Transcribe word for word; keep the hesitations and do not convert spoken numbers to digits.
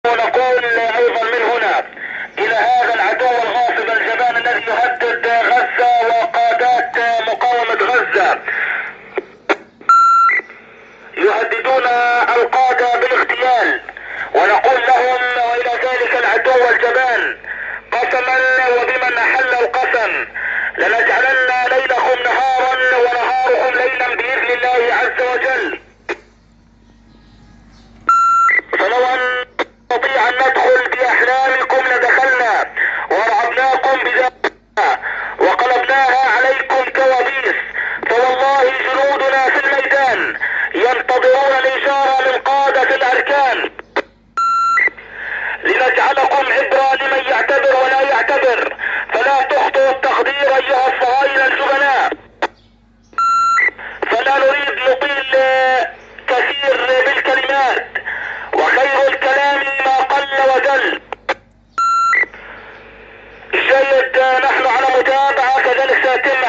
ونقول ايضا من هنا الى هذا العدو الغاصب الجبان الذي يهدد غزة وقادات مقاومة غزة، يهددون القادة بالاغتيال، ونقول لهم والى ذلك العدو الجبان قسما وبمن احل القسم لنجعلن ليلكم نهارا ونهاركم ليلا باذن الله عز وجل. فلو ان نستطيع ان ندخل باحلامكم لدخلنا ورعبناكم بذلك وقلبناها عليكم كوابيس، فوالله جنودنا في الميدان ينتظرون الاشارة من قادة الاركان لنجعلكم عبرة لمن يعتبر ولا يعتبر، فلا تخطئوا التقدير ايها الصهاينة الجبناء. فلا نريد نطيل كثير بالكلمات، وخير الكلام ما قل وجل. جيد، نحن على متابعة، كذلك سيتم